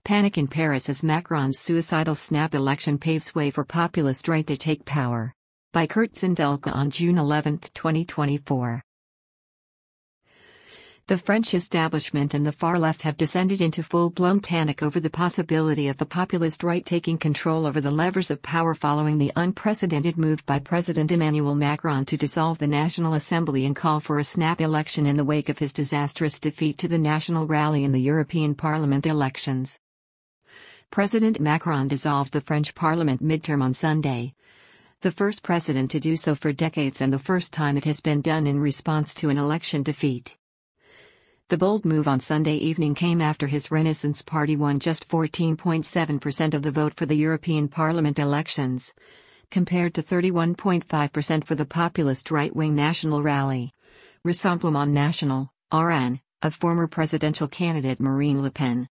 Panic in Paris as Macron's suicidal snap election paves way for populist right to take power. By Kurt Zindelka on June 11, 2024. The French establishment and the far left have descended into full-blown panic over the possibility of the populist right taking control over the levers of power following the unprecedented move by President Emmanuel Macron to dissolve the National Assembly and call for a snap election in the wake of his disastrous defeat to the National Rally in the European Parliament elections. President Macron dissolved the French Parliament midterm on Sunday, the first president to do so for decades and the first time it has been done in response to an election defeat. The bold move on Sunday evening came after his Renaissance Party won just 14.7% of the vote for the European Parliament elections, compared to 31.5% for the populist right-wing National Rally, Rassemblement National, RN, of former presidential candidate Marine Le Pen.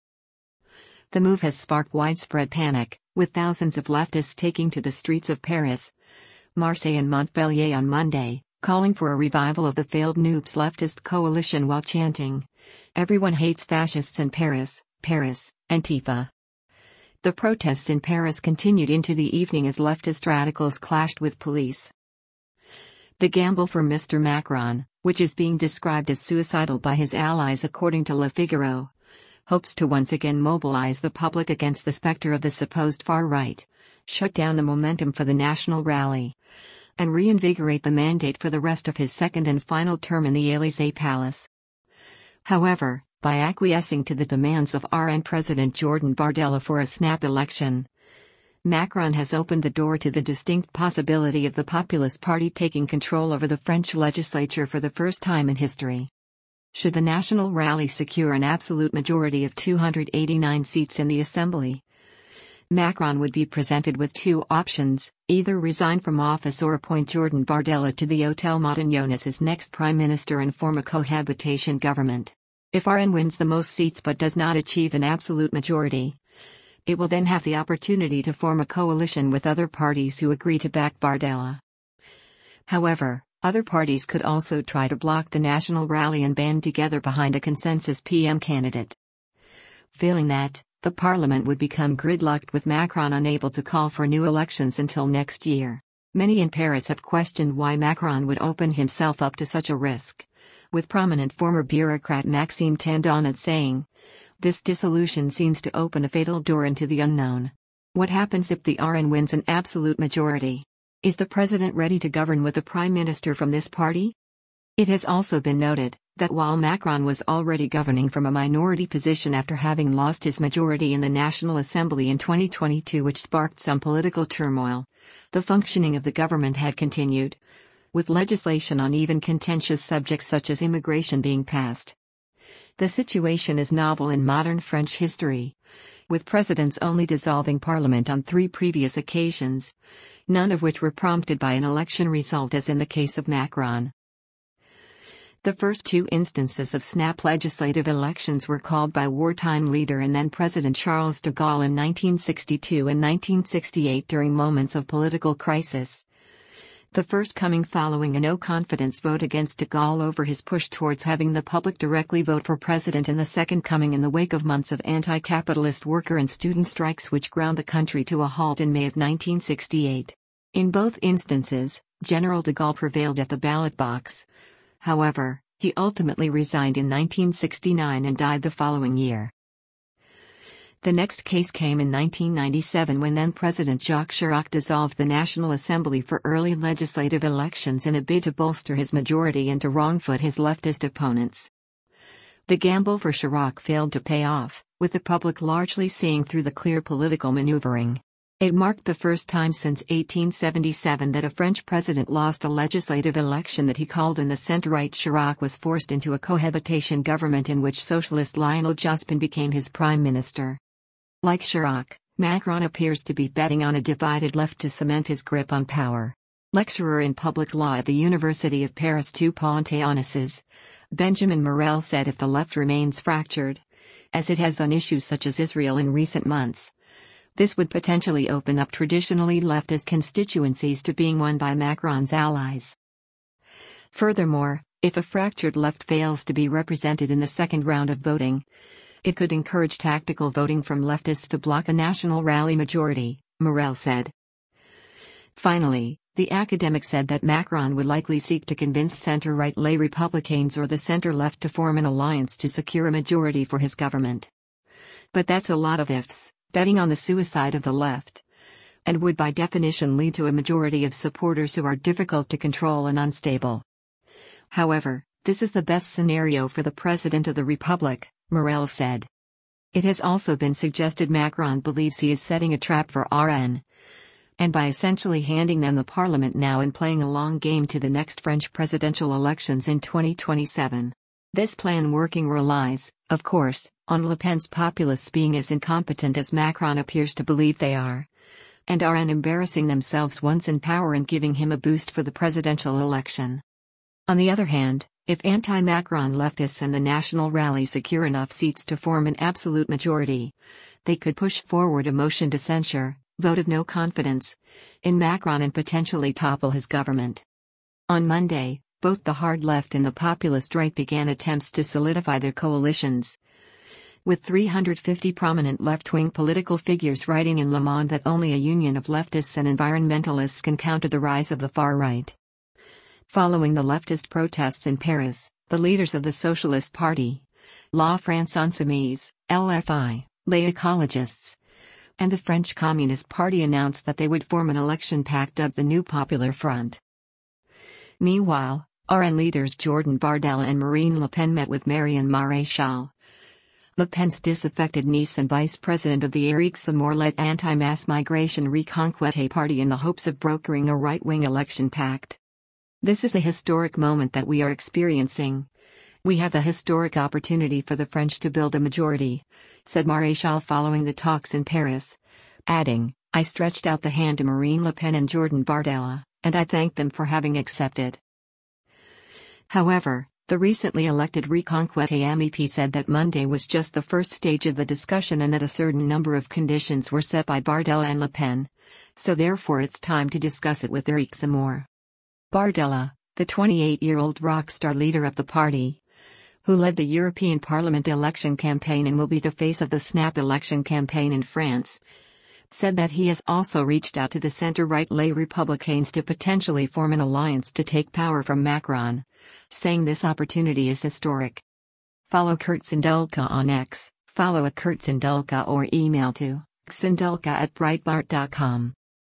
The move has sparked widespread panic, with thousands of leftists taking to the streets of Paris, Marseille and Montpellier on Monday, calling for a revival of the failed NUPES leftist coalition while chanting, "Everyone hates fascists in Paris, Paris, Antifa." The protests in Paris continued into the evening as leftist radicals clashed with police. The gamble for Mr. Macron, which is being described as suicidal by his allies according to Le Figaro, hopes to once again mobilize the public against the specter of the supposed far right, shut down the momentum for the National Rally, and reinvigorate the mandate for the rest of his second and final term in the Élysée Palace. However, by acquiescing to the demands of RN President Jordan Bardella for a snap election, Macron has opened the door to the distinct possibility of the Populist Party taking control over the French legislature for the first time in history. Should the National Rally secure an absolute majority of 289 seats in the Assembly, Macron would be presented with two options: either resign from office or appoint Jordan Bardella to the Hôtel Matignon as his next prime minister and form a cohabitation government. If RN wins the most seats but does not achieve an absolute majority, it will then have the opportunity to form a coalition with other parties who agree to back Bardella. However, other parties could also try to block the National Rally and band together behind a consensus PM candidate. Failing that, the parliament would become gridlocked with Macron unable to call for new elections until next year. Many in Paris have questioned why Macron would open himself up to such a risk, with prominent former bureaucrat Maxime Tandonnet saying, "This dissolution seems to open a fatal door into the unknown. What happens if the RN wins an absolute majority? Is the president ready to govern with a prime minister from this party?" It has also been noted that while Macron was already governing from a minority position after having lost his majority in the National Assembly in 2022, which sparked some political turmoil, the functioning of the government had continued, with legislation on even contentious subjects such as immigration being passed. The situation is novel in modern French history, with presidents only dissolving parliament on 3 previous occasions, none of which were prompted by an election result as in the case of Macron. The first 2 instances of snap legislative elections were called by wartime leader and then President Charles de Gaulle in 1962 and 1968 during moments of political crisis. The first coming following a no-confidence vote against de Gaulle over his push towards having the public directly vote for president, and the second coming in the wake of months of anti-capitalist worker and student strikes which ground the country to a halt in May of 1968. In both instances, General de Gaulle prevailed at the ballot box. However, he ultimately resigned in 1969 and died the following year. The next case came in 1997 when then-President Jacques Chirac dissolved the National Assembly for early legislative elections in a bid to bolster his majority and to wrongfoot his leftist opponents. The gamble for Chirac failed to pay off, with the public largely seeing through the clear political maneuvering. It marked the first time since 1877 that a French president lost a legislative election that he called, and the centre-right Chirac was forced into a cohabitation government in which socialist Lionel Jospin became his prime minister. Like Chirac, Macron appears to be betting on a divided left to cement his grip on power. Lecturer in public law at the University of Paris II Panthéonisses, Benjamin Morel said if the left remains fractured, as it has on issues such as Israel in recent months, this would potentially open up traditionally leftist constituencies to being won by Macron's allies. Furthermore, if a fractured left fails to be represented in the second round of voting, It could encourage tactical voting from leftists to block a national rally majority, Morel said. Finally, the academic said that Macron would likely seek to convince center-right Les Républicains or the center-left to form an alliance to secure a majority for his government. But that's a lot of ifs, betting on the suicide of the left. And would by definition lead to a majority of supporters who are difficult to control and unstable. However, this is the best scenario for the President of the Republic, Morel said. It has also been suggested Macron believes he is setting a trap for RN. And by essentially handing them the parliament now and playing a long game to the next French presidential elections in 2027. This plan working relies, of course, on Le Pen's populists being as incompetent as Macron appears to believe they are. And RN embarrassing themselves once in power and giving him a boost for the presidential election. On the other hand, if anti-Macron leftists and the National Rally secure enough seats to form an absolute majority, they could push forward a motion to censure, vote of no confidence, in Macron and potentially topple his government. On Monday, both the hard left and the populist right began attempts to solidify their coalitions. With 350 prominent left-wing political figures writing in Le Monde that only a union of leftists and environmentalists can counter the rise of the far right. Following the leftist protests in Paris, the leaders of the Socialist Party, La France Insoumise, LFI, Les Ecologistes, and the French Communist Party announced that they would form an election pact dubbed the New Popular Front. Meanwhile, RN leaders Jordan Bardella and Marine Le Pen met with Marion Maréchal, Le Pen's disaffected niece and vice president of the Éric Zemmour-led anti-mass migration Reconquête party, in the hopes of brokering a right-wing election pact. This is a historic moment that we are experiencing. We have the historic opportunity for the French to build a majority, said Maréchal following the talks in Paris, adding, I stretched out the hand to Marine Le Pen and Jordan Bardella, and I thanked them for having accepted. However, the recently elected Reconquête MEP said that Monday was just the first stage of the discussion and that a certain number of conditions were set by Bardella and Le Pen, so therefore it's time to discuss it with Éric Zemmour. Bardella, the 28-year-old rock star leader of the party, who led the European Parliament election campaign and will be the face of the snap election campaign in France, said that he has also reached out to the center-right Les Républicains to potentially form an alliance to take power from Macron, saying this opportunity is historic. Follow Kurt Sindulka on X, follow @KurtSindulka or email to xindulka@breitbart.com.